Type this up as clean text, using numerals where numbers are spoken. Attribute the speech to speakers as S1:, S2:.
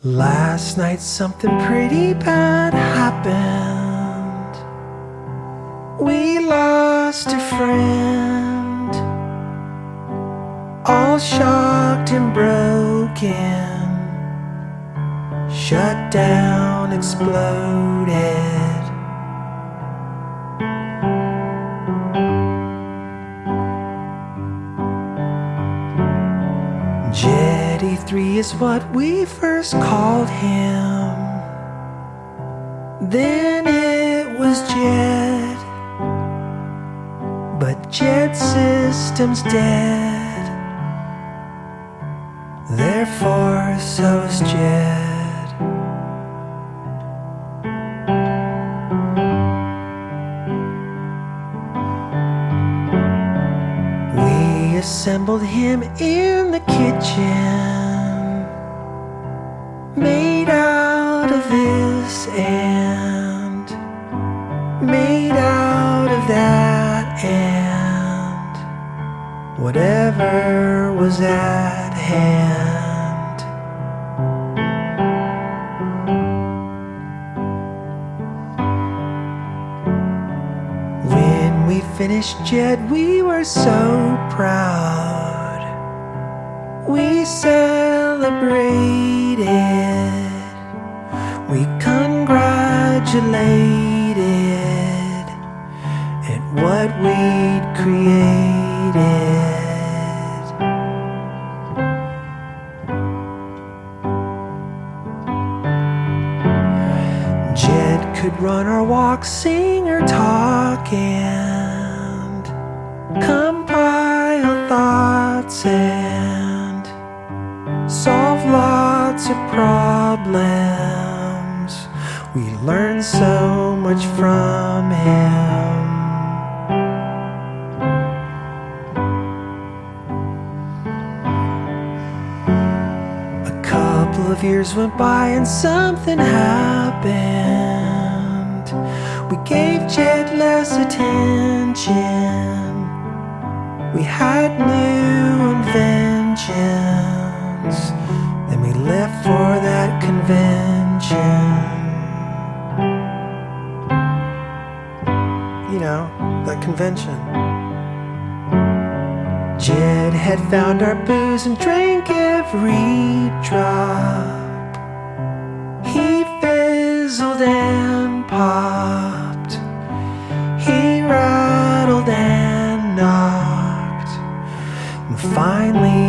S1: Last night something pretty bad happened. We lost a friend, all shocked and broken, shut down, exploded. Jetty 3 is what we first called him. Then it was Jet, but Jet System's dead. Therefore, so's Jet. We assembled him in the kitchen, made out of this and made out of that and whatever was at hand. When we finished Jet, we were so proud. We celebrated, we congratulated at what we'd created. Jet could run or walk, sing or talk, and compile thoughts and solve lots of problems. We learned so much from him. A couple of years went by and something happened. We gave Jet less attention. We had new inventions. Then we left for that convention. You know, that convention. Jet had found our booze and drank every drop. He fizzled and popped. He rattled and knocked. And finally